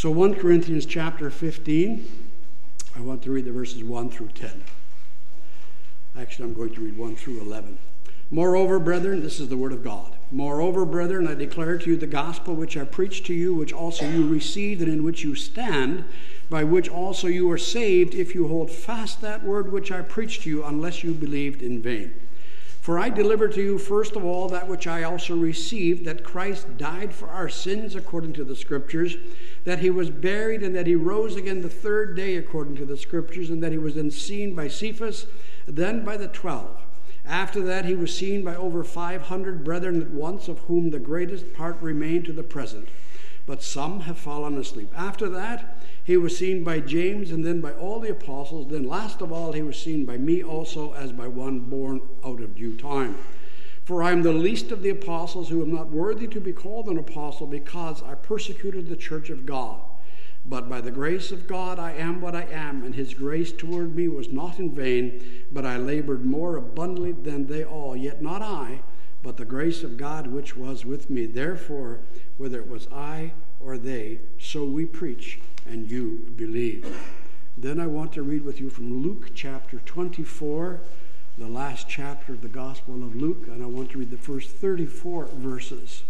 So 1 Corinthians chapter 15, I want to read the verses 1 through 10. Actually, I'm going to read 1 through 11. Moreover, brethren, this is the word of God. Moreover, brethren, I declare to you the gospel which I preached to you, which also you received, and in which you stand, by which also you are saved, if you hold fast that word which I preached to you, unless you believed in vain. For I delivered to you first of all that which I also received, that Christ died for our sins according to the Scriptures, that he was buried, and that he rose again the third day according to the Scriptures, and that he was then seen by Cephas, then by the 12. After that he was seen by over 500 brethren at once, of whom the greatest part remain to the present, but some have fallen asleep. After that he was seen by James, and then by all the apostles. Then last of all he was seen by me also, as by one born out of due time. For I am the least of the apostles, who am not worthy to be called an apostle, because I persecuted the church of God. But by the grace of God I am what I am, and his grace toward me was not in vain, but I labored more abundantly than they all. Yet not I, but the grace of God which was with me. Therefore, whether it was I or they, so we preach, and you believe. Then I want to read with you from Luke chapter 24, the last chapter of the Gospel of Luke, and I want to read the first 34 verses.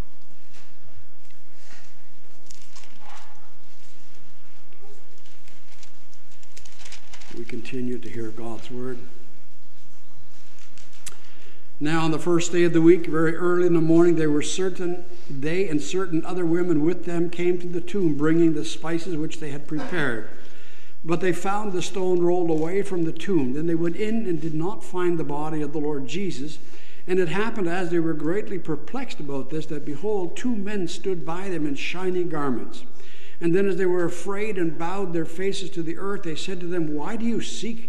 We continue to hear God's word. Now on the first day of the week, very early in the morning, they and certain other women with them came to the tomb, bringing the spices which they had prepared. But they found the stone rolled away from the tomb. Then they went in and did not find the body of the Lord Jesus. And it happened, as they were greatly perplexed about this, that behold, 2 men stood by them in shining garments. And then as they were afraid and bowed their faces to the earth, they said to them, Why do you seek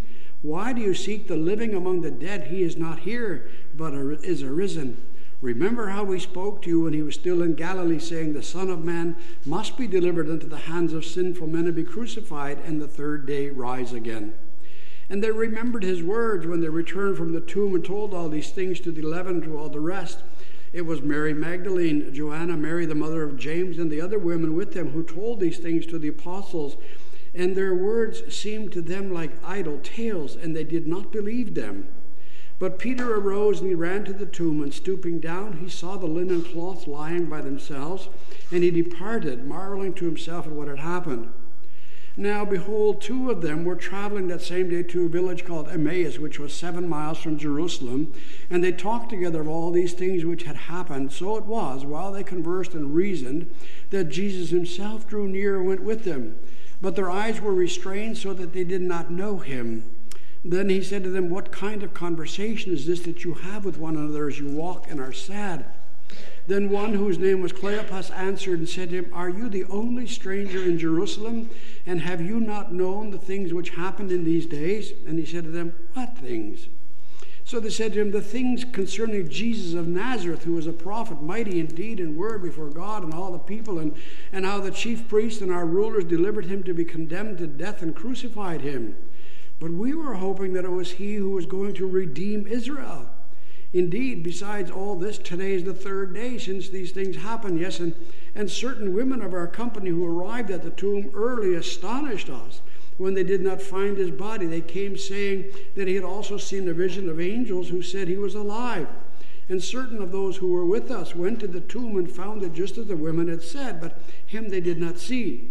the living among the dead? He is not here, but is arisen. Remember how we spoke to you when he was still in Galilee, saying, The Son of Man must be delivered into the hands of sinful men and be crucified, and the third day rise again. And they remembered his words when they returned from the tomb and told all these things to the 11 and to all the rest. It was Mary Magdalene, Joanna, Mary the mother of James, and the other women with them who told these things to the apostles. And their words seemed to them like idle tales, and they did not believe them. But Peter arose and he ran to the tomb, and stooping down he saw the linen cloths lying by themselves, and he departed, marveling to himself at what had happened. Now behold, 2 of them were traveling that same day to a village called Emmaus, which was 7 miles from Jerusalem, and they talked together of all these things which had happened. So it was, while they conversed and reasoned, that Jesus himself drew near and went with them. But their eyes were restrained, so that they did not know him. Then he said to them, What kind of conversation is this that you have with one another as you walk and are sad? Then one, whose name was Cleopas, answered and said to him, Are you the only stranger in Jerusalem? And have you not known the things which happened in these days? And he said to them, What things? So they said to him, The things concerning Jesus of Nazareth, who was a prophet, mighty in deed and word before God and all the people, and how the chief priests and our rulers delivered him to be condemned to death and crucified him. But we were hoping that it was he who was going to redeem Israel. Indeed, besides all this, today is the 3rd day since these things happened. Yes, and certain women of our company who arrived at the tomb early astonished us when they did not find his body. They came saying that he had also seen a vision of angels who said he was alive. And certain of those who were with us went to the tomb and found it just as the women had said, but him they did not see.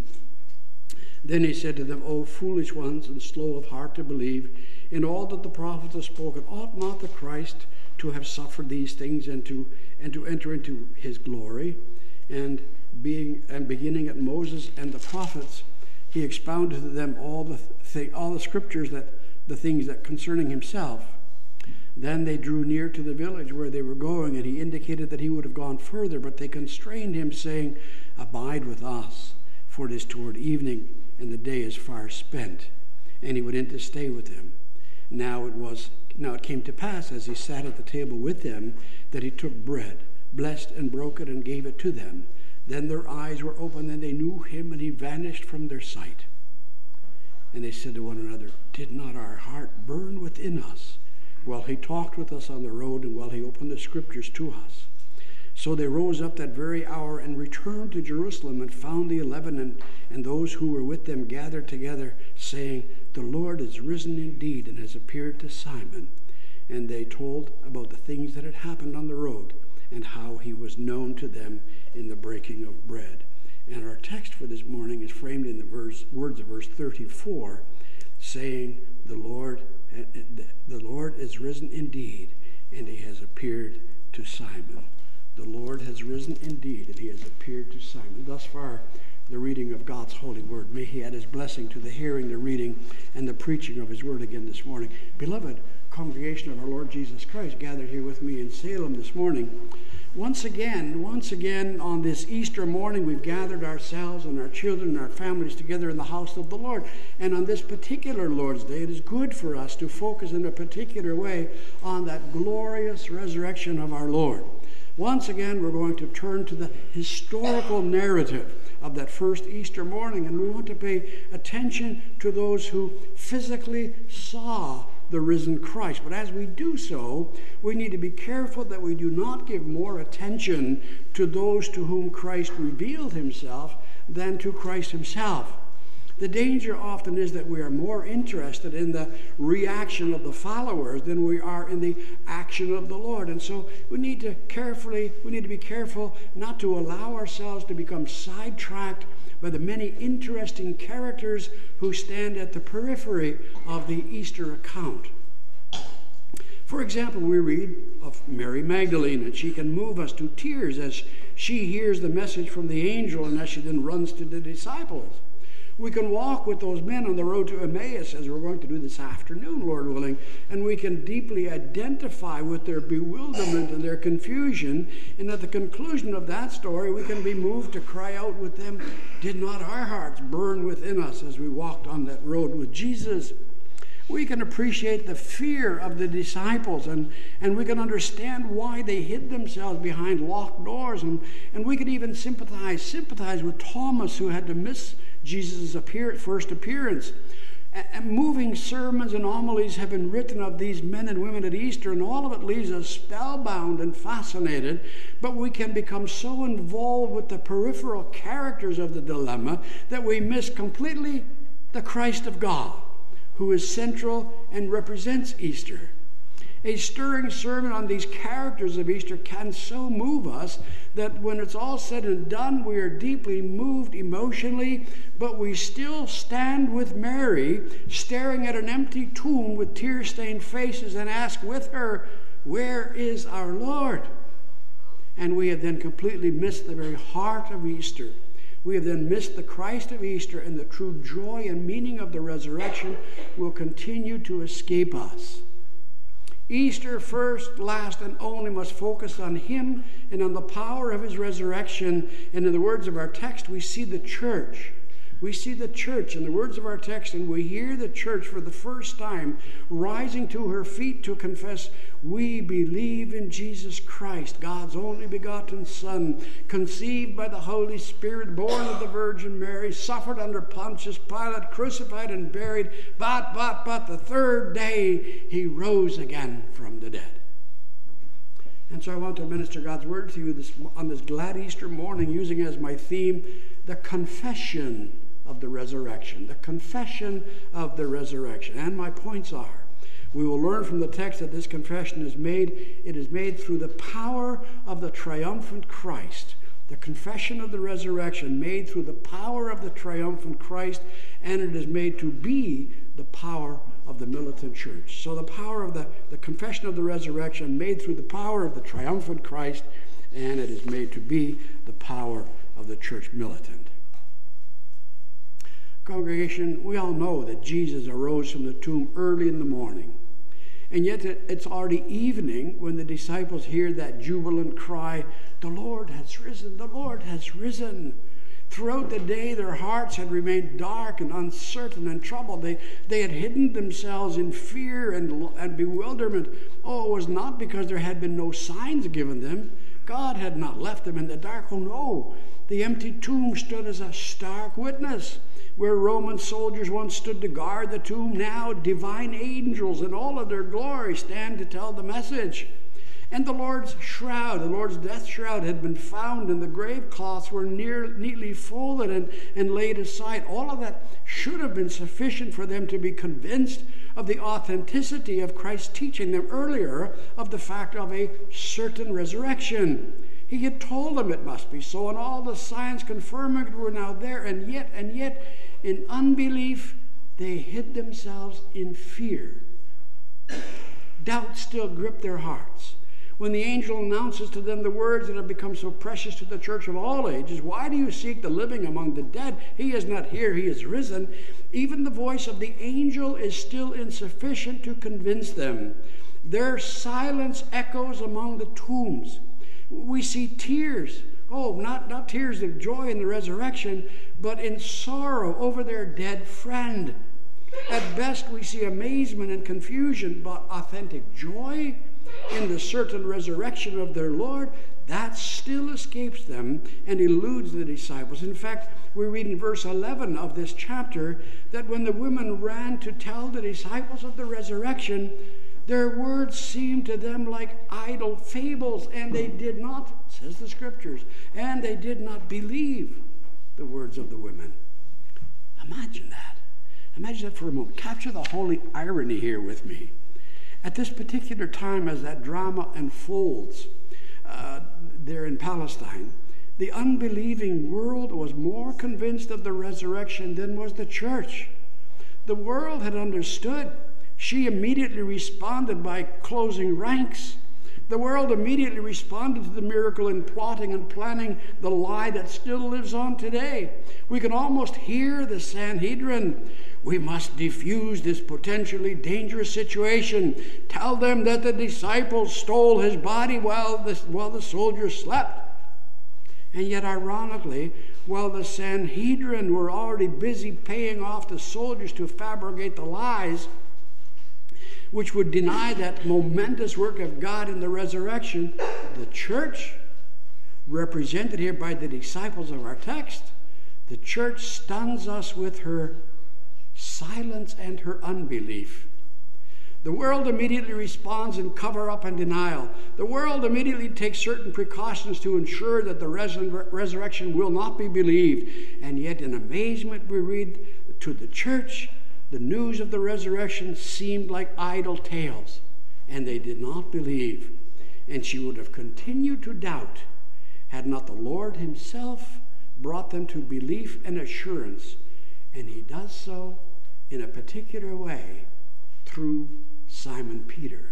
Then he said to them, O foolish ones, and slow of heart to believe in all that the prophets have spoken. Ought not the Christ to have suffered these things and to enter into his glory? And beginning at Moses and the prophets, he expounded to them all the scriptures, the things that concerning himself. Then they drew near to the village where they were going, and he indicated that he would have gone further, but they constrained him, saying, Abide with us, for it is toward evening, and the day is far spent. And he went in to stay with them. Now it came to pass, as he sat at the table with them, that he took bread, blessed and broke it, and gave it to them. Then their eyes were opened, and they knew him, and he vanished from their sight. And they said to one another, Did not our heart burn within us while he talked with us on the road, and while he opened the scriptures to us? So they rose up that very hour and returned to Jerusalem and found the 11 and those who were with them gathered together, saying, "The Lord is risen indeed and has appeared to Simon." And they told about the things that had happened on the road and how he was known to them in the breaking of bread. And our text for this morning is framed in the words of verse 34, saying, the Lord is risen indeed, and he has appeared to Simon. The Lord has risen indeed, and he has appeared to Simon. Thus far, the reading of God's holy word. May he add his blessing to the hearing, the reading, and the preaching of his word again this morning. Beloved congregation of our Lord Jesus Christ, gathered here with me in Salem this morning. Once again, on this Easter morning, we've gathered ourselves and our children and our families together in the house of the Lord. And on this particular Lord's Day, it is good for us to focus in a particular way on that glorious resurrection of our Lord. Once again, we're going to turn to the historical narrative of that first Easter morning, and we want to pay attention to those who physically saw the risen Christ. But as we do so, we need to be careful that we do not give more attention to those to whom Christ revealed himself than to Christ himself. The danger often is that we are more interested in the reaction of the followers than we are in the action of the Lord. And so we need to be careful not to allow ourselves to become sidetracked by the many interesting characters who stand at the periphery of the Easter account. For example, we read of Mary Magdalene, and she can move us to tears as she hears the message from the angel and as she then runs to the disciples. We can walk with those men on the road to Emmaus, as we're going to do this afternoon, Lord willing, and we can deeply identify with their bewilderment and their confusion. And at the conclusion of that story, we can be moved to cry out with them, "Did not our hearts burn within us as we walked on that road with Jesus?" We can appreciate the fear of the disciples, and we can understand why they hid themselves behind locked doors, and we can even sympathize with Thomas, who had to miss Jesus' first appearance. And moving sermons and homilies have been written of these men and women at Easter, and all of it leaves us spellbound and fascinated, but we can become so involved with the peripheral characters of the dilemma that we miss completely the Christ of God, who is central and represents Easter. A stirring sermon on these characters of Easter can so move us that when it's all said and done, we are deeply moved emotionally, but we still stand with Mary, staring at an empty tomb with tear-stained faces, and ask with her, "Where is our Lord?" And we have then completely missed the very heart of Easter. We have then missed the Christ of Easter, and the true joy and meaning of the resurrection will continue to escape us. Easter, first, last, and only, must focus on him and on the power of his resurrection. And in the words of our text, we see the church. We see the church in the words of our text, and we hear the church for the first time rising to her feet to confess, "We believe in Jesus Christ, God's only begotten Son, conceived by the Holy Spirit, born of the Virgin Mary, suffered under Pontius Pilate, crucified and buried, but the third day he rose again from the dead." And so I want to minister God's word to you on this glad Easter morning, using as my theme the confession of the resurrection. The confession of the resurrection. And my points are, we will learn from the text that this confession is made. It is made through the power of the triumphant Christ. The confession of the resurrection made through the power of the triumphant Christ, and it is made to be the power of the militant church. So the power of the confession of the resurrection made through the power of the triumphant Christ, and it is made to be the power of the church militant. Congregation, we all know that Jesus arose from the tomb early in the morning. And yet it's already evening when the disciples hear that jubilant cry, "The Lord has risen, the Lord has risen." Throughout the day, their hearts had remained dark and uncertain and troubled. They had hidden themselves in fear and bewilderment. Oh, it was not because there had been no signs given them. God had not left them in the dark. Oh, no. The empty tomb stood as a stark witness. Where Roman soldiers once stood to guard the tomb, now divine angels in all of their glory stand to tell the message. And the Lord's shroud, the Lord's death shroud, had been found, and the grave cloths were neatly folded and laid aside. All of that should have been sufficient for them to be convinced of the authenticity of Christ's teaching them earlier of the fact of a certain resurrection. He had told them it must be so, and all the signs confirming it were now there, and yet, in unbelief, they hid themselves in fear. Doubt still gripped their hearts. When the angel announces to them the words that have become so precious to the church of all ages, "Why do you seek the living among the dead? He is not here, he is risen." Even the voice of the angel is still insufficient to convince them. Their silence echoes among the tombs. We see tears, not tears of joy in the resurrection, but in sorrow over their dead friend. At best, we see amazement and confusion, but authentic joy in the certain resurrection of their Lord, that still escapes them and eludes the disciples. In fact, we read in verse 11 of this chapter that when the women ran to tell the disciples of the resurrection, their words seemed to them like idle fables, and they did not, says the Scriptures, and they did not believe the words of the women. Imagine that. Imagine that for a moment. Capture the holy irony here with me. At this particular time, as that drama unfolds there in Palestine, the unbelieving world was more convinced of the resurrection than was the church. The world had understood. She immediately responded by closing ranks. The world immediately responded to the miracle in plotting and planning the lie that still lives on today. We can almost hear the Sanhedrin. "We must defuse this potentially dangerous situation. Tell them that the disciples stole his body while the soldiers slept." And yet, ironically, while the Sanhedrin were already busy paying off the soldiers to fabricate the lies, which would deny that momentous work of God in the resurrection, the church, represented here by the disciples of our text, the church stuns us with her silence and her unbelief. The world immediately responds in cover-up and denial. The world immediately takes certain precautions to ensure that the resurrection will not be believed. And yet in amazement we read, to the church, the news of the resurrection seemed like idle tales, and they did not believe. And she would have continued to doubt had not the Lord himself brought them to belief and assurance. And he does so in a particular way through Simon Peter.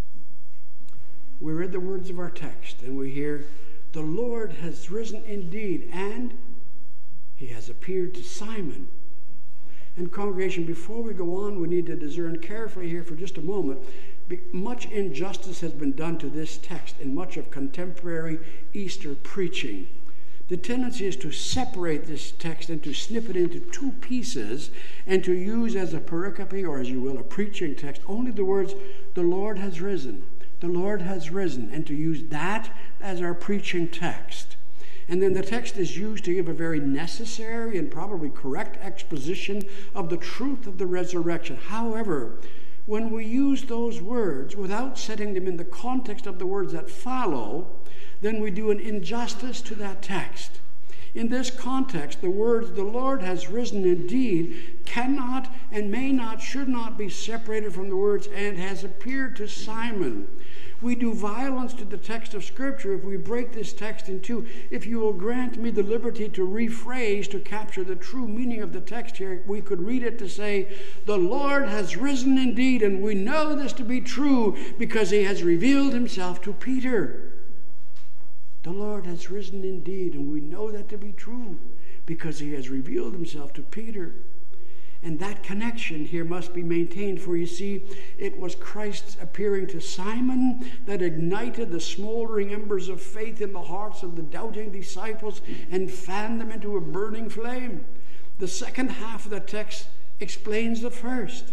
We read the words of our text, and we hear, "The Lord has risen indeed, and he has appeared to Simon." And congregation, before we go on, we need to discern carefully here for just a moment. Much injustice has been done to this text in much of contemporary Easter preaching. The tendency is to separate this text and to snip it into two pieces and to use as a pericope, or as you will, a preaching text, only the words, "The Lord has risen, the Lord has risen," and to use that as our preaching text. And then the text is used to give a very necessary and probably correct exposition of the truth of the resurrection. However, when we use those words without setting them in the context of the words that follow, then we do an injustice to that text. In this context, the words, "the Lord has risen indeed," cannot and may not, should not be separated from the words, "and has appeared to Simon." We do violence to the text of Scripture if we break this text in two. If you will grant me the liberty to rephrase to capture the true meaning of the text here, we could read it to say, "The Lord has risen indeed, and we know this to be true because he has revealed himself to Peter." The Lord has risen indeed, and we know that to be true because he has revealed himself to Peter. And that connection here must be maintained, for you see, it was Christ's appearing to Simon that ignited the smoldering embers of faith in the hearts of the doubting disciples and fanned them into a burning flame. The second half of the text explains the first.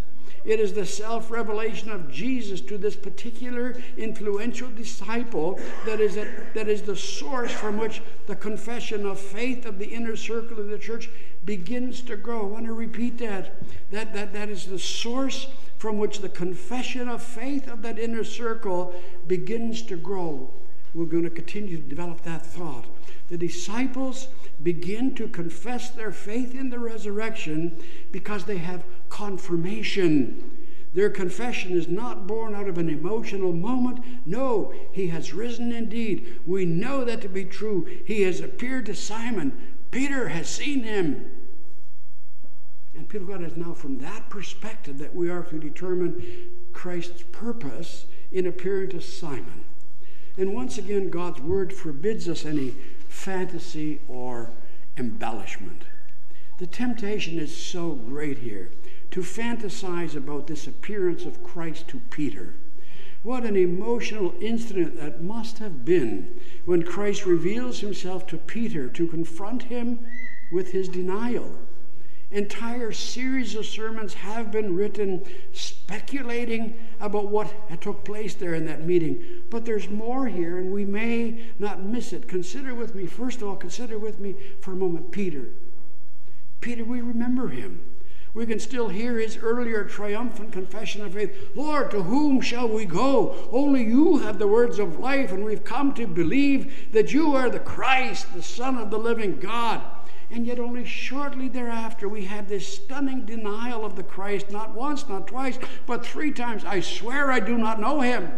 It is the self-revelation of Jesus to this particular influential disciple that is the source from which the confession of faith of the inner circle of the church begins to grow. I want to repeat that. That is the source from which the confession of faith of that inner circle begins to grow. We're going to continue to develop that thought. The disciples begin to confess their faith in the resurrection because they have confirmation. Their confession is not born out of an emotional moment. No, he has risen indeed. We know that to be true. He has appeared to Simon. Peter has seen him. And people, God, is now from that perspective that we are to determine Christ's purpose in appearing to Simon. And once again, God's word forbids us any fantasy or embellishment. The temptation is so great here to fantasize about this appearance of Christ to Peter. What an emotional incident that must have been when Christ reveals himself to Peter to confront him with his denial. Entire series of sermons have been written speculating about what took place there in that meeting. But there's more here, and we may not miss it. Consider with me, first of all, consider with me for a moment Peter. Peter, we remember him. We can still hear his earlier triumphant confession of faith. Lord, to whom shall we go? Only you have the words of life, and we've come to believe that you are the Christ, the Son of the living God. And yet only shortly thereafter we had this stunning denial of the Christ, not once, not twice, but 3 times. I swear I do not know him.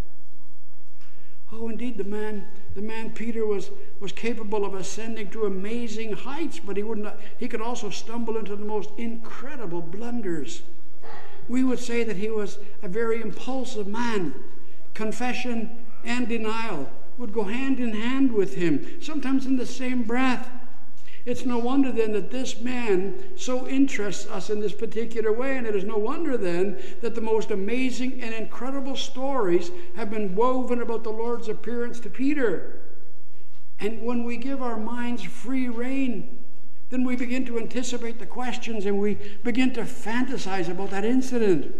Oh, indeed, the man Peter was capable of ascending to amazing heights, but he could also stumble into the most incredible blunders. We would say that he was a very impulsive man. Confession and denial would go hand in hand with him, sometimes in the same breath. It's no wonder then that this man so interests us in this particular way, and it is no wonder then that the most amazing and incredible stories have been woven about the Lord's appearance to Peter. And when we give our minds free rein, then we begin to anticipate the questions and we begin to fantasize about that incident.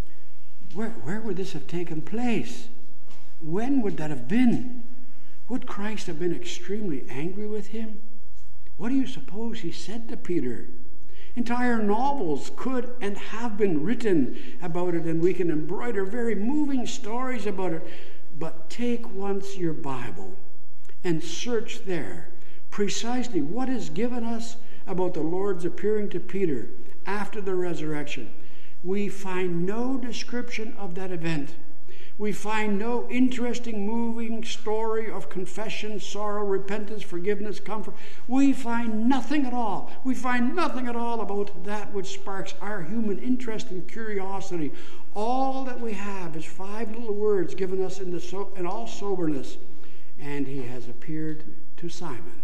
Where would this have taken place? When would that have been? Would Christ have been extremely angry with him? What do you suppose he said to Peter? Entire novels could and have been written about it, and we can embroider very moving stories about it. But take once your Bible and search there precisely what is given us about the Lord's appearing to Peter after the resurrection. We find no description of that event. We find no interesting, moving story of confession, sorrow, repentance, forgiveness, comfort. We find nothing at all. We find nothing at all about that which sparks our human interest and curiosity. All that we have is 5 little words given us in all soberness. And he has appeared to Simon.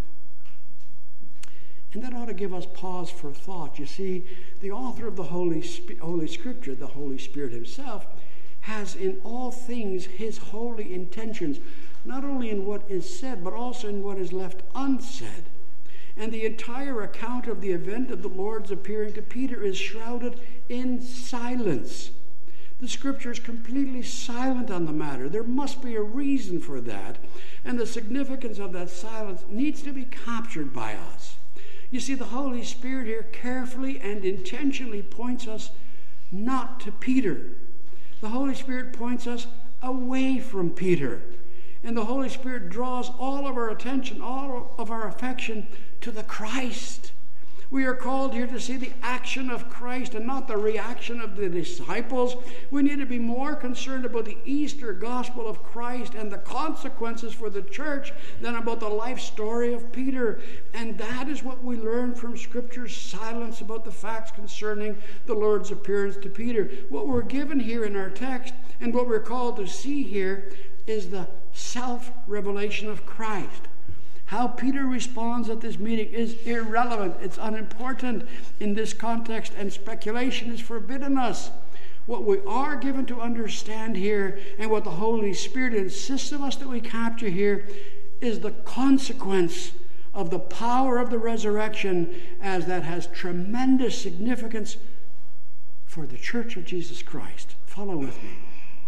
And that ought to give us pause for thought. You see, the author of the Holy Scripture, the Holy Spirit himself, has in all things his holy intentions, not only in what is said, but also in what is left unsaid. And the entire account of the event of the Lord's appearing to Peter is shrouded in silence. The Scripture is completely silent on the matter. There must be a reason for that, and the significance of that silence needs to be captured by us. You see, the Holy Spirit here carefully and intentionally points us not to Peter. The Holy Spirit points us away from Peter. And the Holy Spirit draws all of our attention, all of our affection to the Christ. We are called here to see the action of Christ and not the reaction of the disciples. We need to be more concerned about the Easter gospel of Christ and the consequences for the church than about the life story of Peter. And that is what we learn from Scripture's silence about the facts concerning the Lord's appearance to Peter. What we're given here in our text and what we're called to see here is the self-revelation of Christ. How Peter responds at this meeting is irrelevant. It's unimportant in this context, and speculation is forbidden us. What we are given to understand here, and what the Holy Spirit insists of us that we capture here, is the consequence of the power of the resurrection, as that has tremendous significance for the church of Jesus Christ. Follow with me.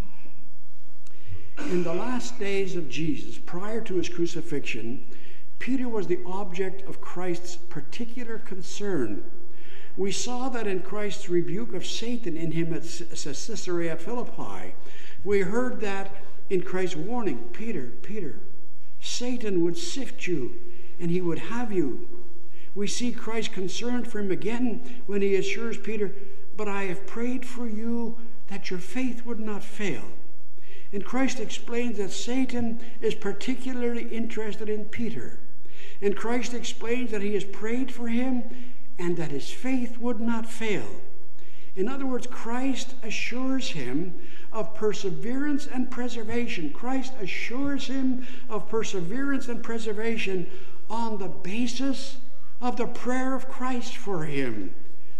In the last days of Jesus, prior to his crucifixion, Peter was the object of Christ's particular concern. We saw that in Christ's rebuke of Satan in him at Caesarea Philippi. We heard that in Christ's warning, Peter, Peter, Satan would sift you and he would have you. We see Christ concerned for him again when he assures Peter, but I have prayed for you that your faith would not fail. And Christ explains that Satan is particularly interested in Peter. And Christ explains that he has prayed for him and that his faith would not fail. In other words, Christ assures him of perseverance and preservation. Christ assures him of perseverance and preservation on the basis of the prayer of Christ for him.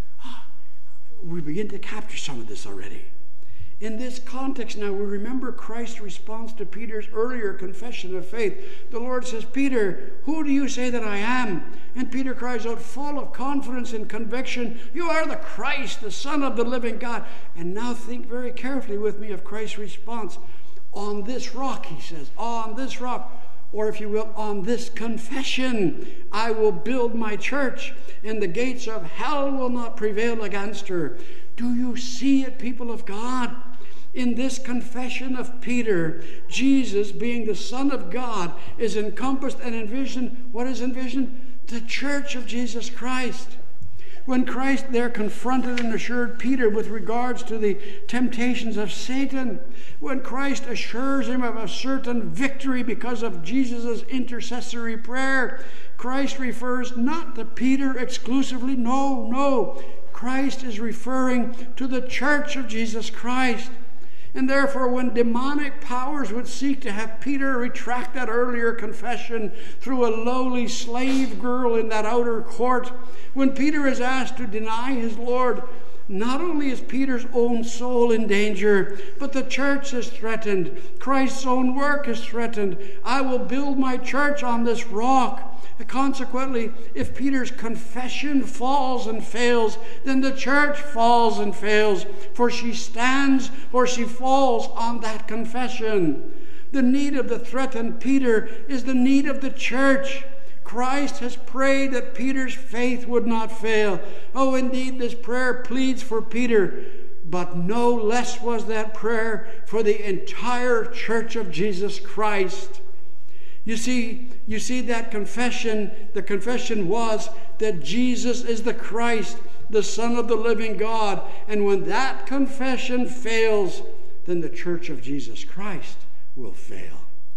We begin to capture some of this already. In this context now, we remember Christ's response to Peter's earlier confession of faith. The Lord says, Peter, who do you say that I am? And Peter cries out, full of confidence and conviction, you are the Christ, the Son of the living God. And now think very carefully with me of Christ's response. On this rock, he says, on this rock, or if you will, on this confession, I will build my church, and the gates of hell will not prevail against her. Do you see it, people of God? In this confession of Peter, Jesus, being the Son of God, is encompassed and envisioned. What is envisioned? The church of Jesus Christ. When Christ there confronted and assured Peter with regards to the temptations of Satan, when Christ assures him of a certain victory because of Jesus' intercessory prayer, Christ refers not to Peter exclusively. No. Christ is referring to the church of Jesus Christ. And therefore, when demonic powers would seek to have Peter retract that earlier confession through a lowly slave girl in that outer court, when Peter is asked to deny his Lord, not only is Peter's own soul in danger, but the church is threatened. Christ's own work is threatened. I will build my church on this rock. Consequently, if Peter's confession falls and fails, then the church falls and fails, for she stands or she falls on that confession. The need of the threatened Peter is the need of the church. Christ has prayed that Peter's faith would not fail. Oh, indeed, this prayer pleads for Peter, but no less was that prayer for the entire church of Jesus Christ. You see that confession, the confession was that Jesus is the Christ, the Son of the living God. And when that confession fails, then the church of Jesus Christ will fail.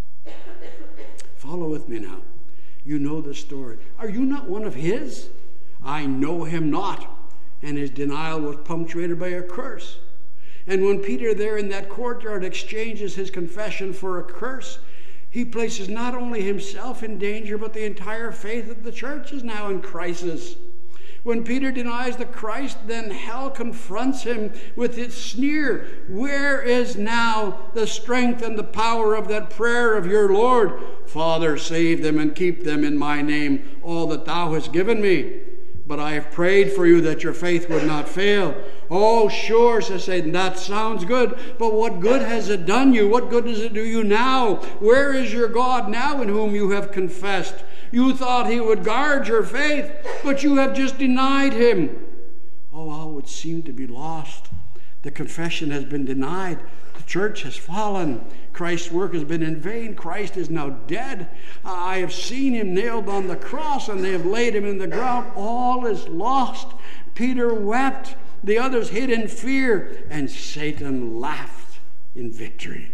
Follow with me now. You know the story. Are you not one of his? I know him not. And his denial was punctuated by a curse. And when Peter there in that courtyard exchanges his confession for a curse, he places not only himself in danger, but the entire faith of the church is now in crisis. When Peter denies the Christ, then hell confronts him with its sneer. Where is now the strength and the power of that prayer of your Lord? Father, save them and keep them in my name, all that thou hast given me. But I have prayed for you that your faith would not fail. Oh, sure, says Satan, that sounds good. But what good has it done you? What good does it do you now? Where is your God now in whom you have confessed? You thought he would guard your faith, but you have just denied him. Oh, all would seem to be lost. The confession has been denied. The church has fallen. Christ's work has been in vain. Christ is now dead. I have seen him nailed on the cross, and they have laid him in the ground. All is lost. Peter wept. The others hid in fear, and Satan laughed in victory.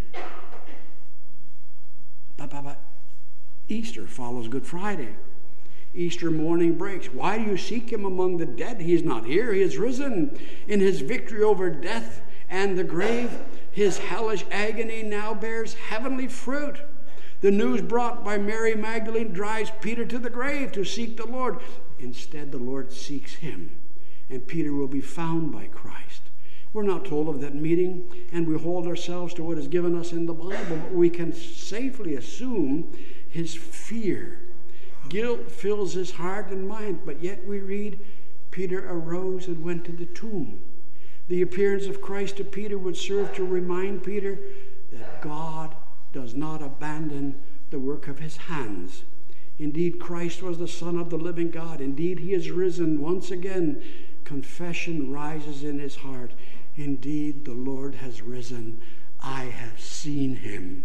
But Easter follows Good Friday. Easter morning breaks. Why do you seek him among the dead? He is not here. He is risen. In his victory over death and the grave, his hellish agony now bears heavenly fruit. The news brought by Mary Magdalene drives Peter to the grave to seek the Lord. Instead, the Lord seeks him, and Peter will be found by Christ. We're not told of that meeting, and we hold ourselves to what is given us in the Bible, but we can safely assume his fear. Guilt fills his heart and mind, but yet we read, Peter arose and went to the tomb. The appearance of Christ to Peter would serve to remind Peter that God does not abandon the work of his hands. Indeed, Christ was the Son of the living God. Indeed, he is risen. Once again, confession rises in his heart. Indeed, the Lord has risen. I have seen him.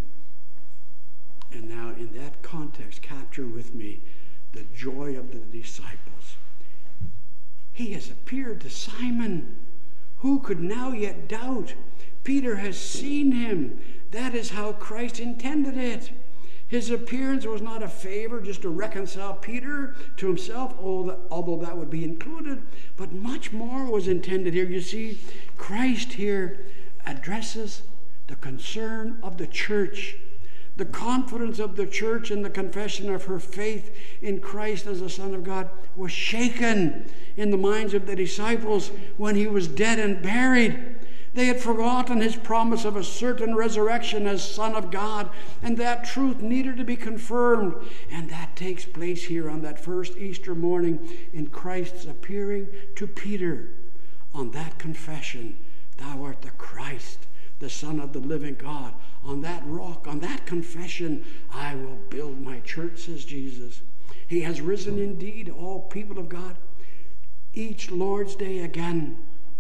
And now, in that context, capture with me the joy of the disciples. He has appeared to Simon. Who could now yet doubt? Peter has seen him. That is how Christ intended it. His appearance was not a favor just to reconcile Peter to himself, although that would be included, but much more was intended here. You see, Christ here addresses the concern of the church, the confidence of the church in the confession of her faith in Christ as the Son of God was shaken in the minds of the disciples when he was dead and buried. They had forgotten his promise of a certain resurrection as Son of God, and that truth needed to be confirmed. And that takes place here on that first Easter morning in Christ's appearing to Peter. On that confession, thou art the Christ, the Son of the living God. On that rock, on that confession, I will build my church, says Jesus. He has risen indeed, all people of God. Each Lord's Day again,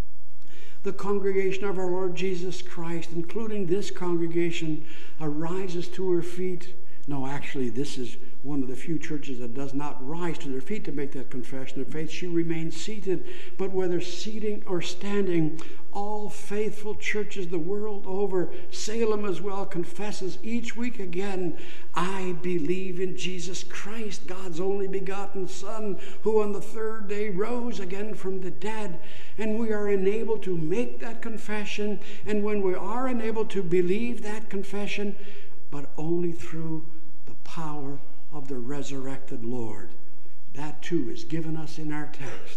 the congregation of our Lord Jesus Christ, including this congregation, arises to her feet. No, actually, this is one of the few churches that does not rise to their feet to make that confession of faith. She remains seated. But whether seating or standing, all faithful churches the world over, Salem as well, confesses each week again, I believe in Jesus Christ, God's only begotten Son, who on the third day rose again from the dead. And we are enabled to make that confession. And when we are enabled to believe that confession, but only through the power of the resurrected Lord. That too is given us in our text.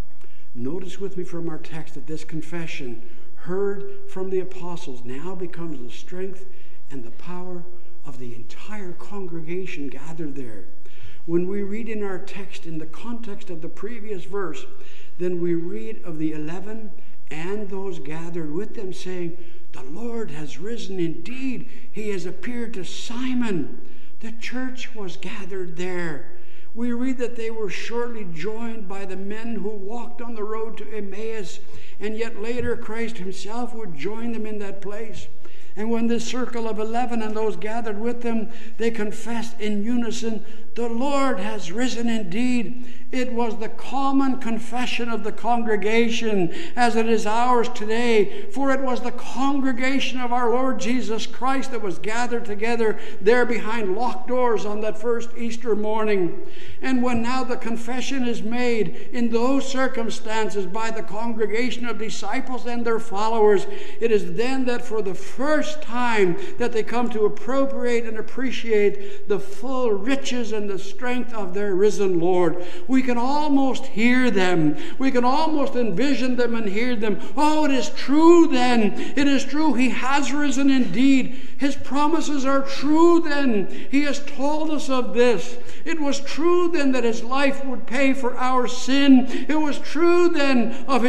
Notice with me from our text that this confession, heard from the apostles, now becomes the strength and the power of the entire congregation gathered there. When we read in our text in the context of the previous verse, then we read of the 11 and those gathered with them saying, the Lord has risen indeed. He has appeared to Simon. The church was gathered there. We read that they were shortly joined by the men who walked on the road to Emmaus, and yet later Christ himself would join them in that place. And when this circle of 11 and those gathered with them, they confessed in unison, the Lord has risen indeed. It was the common confession of the congregation, as it is ours today. For it was the congregation of our Lord Jesus Christ that was gathered together there behind locked doors on that first Easter morning. And when now the confession is made in those circumstances by the congregation of disciples and their followers, it is then that for the first time that they come to appropriate and appreciate the full riches and the strength of their risen Lord. We can almost hear them. We can almost envision them and hear them. Oh, it is true then. It is true. He has risen indeed. His promises are true then. He has told us of this. It was true then that his life would pay for our sin. It was true then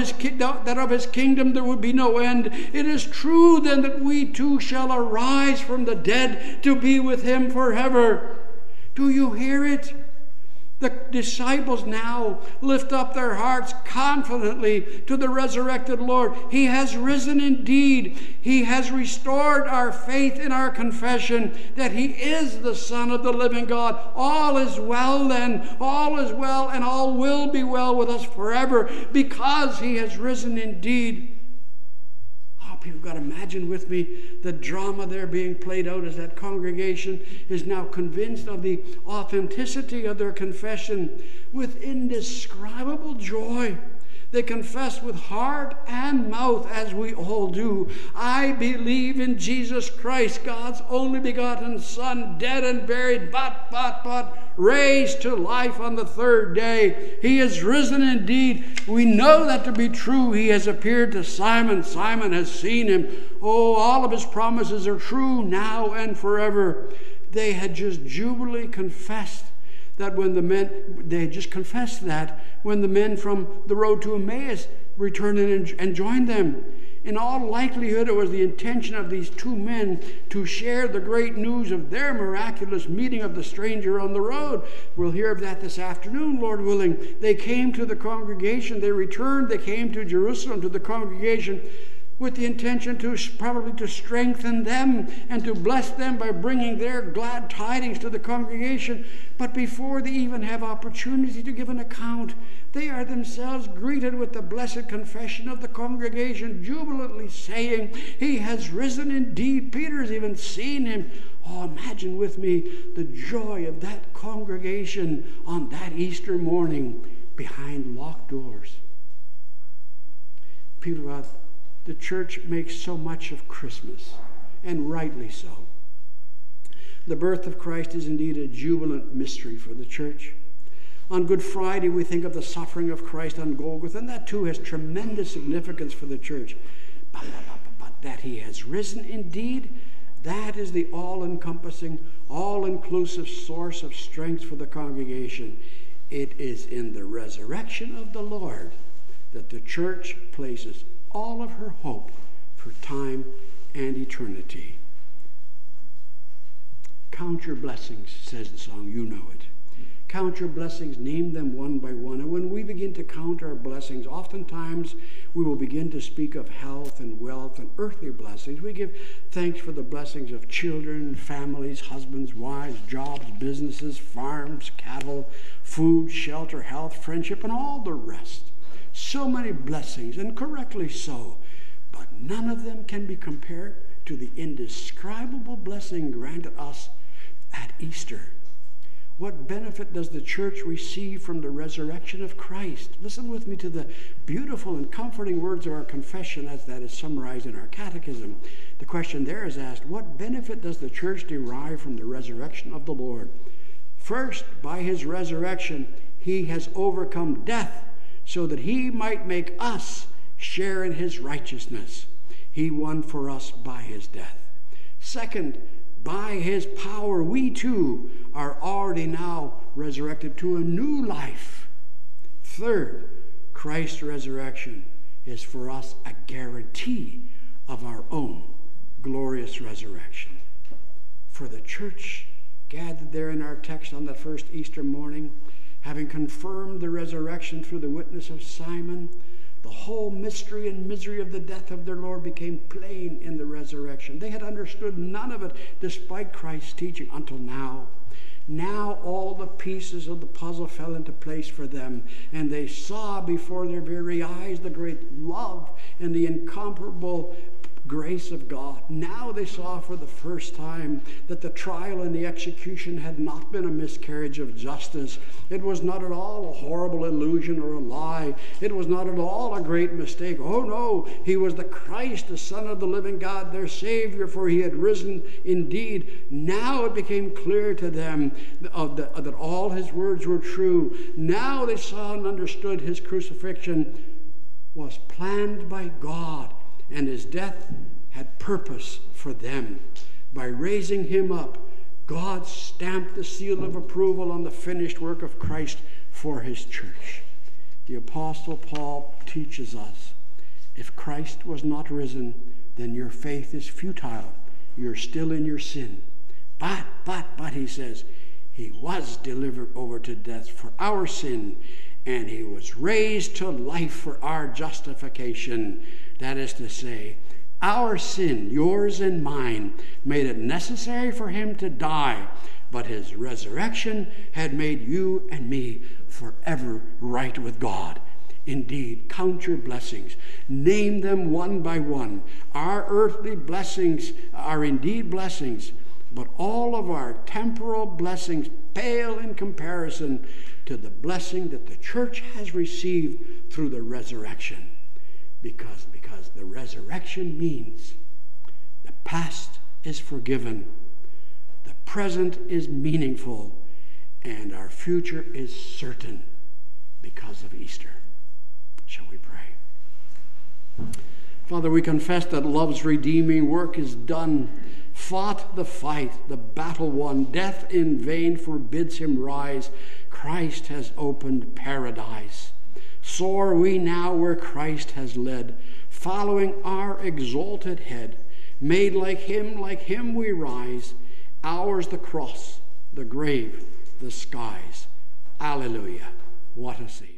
that of his kingdom there would be no end. It is true then that we too shall arise from the dead to be with him forever. Do you hear it? The disciples now lift up their hearts confidently to the resurrected Lord. He has risen indeed. He has restored our faith in our confession that he is the Son of the living God. All is well then. All is well, and all will be well with us forever because he has risen indeed. You've got to imagine with me the drama there being played out as that congregation is now convinced of the authenticity of their confession. With indescribable joy, they confess with heart and mouth, as we all do, I believe in Jesus Christ, God's only begotten Son, dead and buried, but raised to life on the third day. He is risen indeed. We know that to be true. He has appeared to Simon. Simon has seen him. Oh, all of his promises are true now and forever. They had just jubilantly confessed that when the men, they had just confessed that, when the men from the road to Emmaus returned and joined them. In all likelihood, it was the intention of these two men to share the great news of their miraculous meeting of the stranger on the road. We'll hear of that this afternoon, Lord willing. They came to the congregation. They returned. They came to Jerusalem, to the congregation, with the intention probably to strengthen them and to bless them by bringing their glad tidings to the congregation. But before they even have opportunity to give an account, they are themselves greeted with the blessed confession of the congregation, jubilantly saying, "He has risen indeed. Peter's even seen him." Oh, imagine with me the joy of that congregation on that Easter morning behind locked doors. People, the church makes so much of Christmas, and rightly so. The birth of Christ is indeed a jubilant mystery for the church. On Good Friday, we think of the suffering of Christ on Golgotha, and that too has tremendous significance for the church. But that he has risen indeed, that is the all-encompassing, all-inclusive source of strength for the congregation. It is in the resurrection of the Lord that the church places all of her hope for time and eternity. Count your blessings, says the song. You know it. Count your blessings, name them one by one. And when we begin to count our blessings, oftentimes we will begin to speak of health and wealth and earthly blessings. We give thanks for the blessings of children, families, husbands, wives, jobs, businesses, farms, cattle, food, shelter, health, friendship, and all the rest. So many blessings, and correctly so, but none of them can be compared to the indescribable blessing granted us at Easter. What benefit does the church receive from the resurrection of Christ? Listen with me to the beautiful and comforting words of our confession as that is summarized in our catechism. The question there is asked, what benefit does the church derive from the resurrection of the Lord? First, by his resurrection, he has overcome death, so that he might make us share in his righteousness. He won for us by his death. Second, by his power, we too are already now resurrected to a new life. Third, Christ's resurrection is for us a guarantee of our own glorious resurrection. For the church gathered there in our text on that first Easter morning, having confirmed the resurrection through the witness of Simon, the whole mystery and misery of the death of their Lord became plain in the resurrection. They had understood none of it despite Christ's teaching until now. Now all the pieces of the puzzle fell into place for them, and they saw before their very eyes the great love and the incomparable grace of God. Now they saw for the first time that the trial and the execution had not been a miscarriage of justice. It was not at all a horrible illusion or a lie. It was not at all a great mistake. Oh no, he was the Christ, the Son of the living God, their Savior, for he had risen indeed. Now it became clear to them that all his words were true. Now they saw and understood his crucifixion was planned by God, and his death had purpose for them. By raising him up, God stamped the seal of approval on the finished work of Christ for his church. The Apostle Paul teaches us, if Christ was not risen, then your faith is futile. You're still in your sin. But, he says, he was delivered over to death for our sin, and he was raised to life for our justification. That is to say, our sin, yours and mine, made it necessary for him to die, but his resurrection had made you and me forever right with God. Indeed, count your blessings. Name them one by one. Our earthly blessings are indeed blessings, but all of our temporal blessings pale in comparison to the blessing that the church has received through the resurrection. Because the resurrection means the past is forgiven, the present is meaningful, and our future is certain because of Easter. Shall we pray? Father, we confess that love's redeeming work is done fought the fight, the battle won. Death in vain forbids him rise. Christ has opened paradise. Soar we now where Christ has led, following our exalted head. Made like him we rise. Ours the cross, the grave, the skies. Alleluia. What a scene.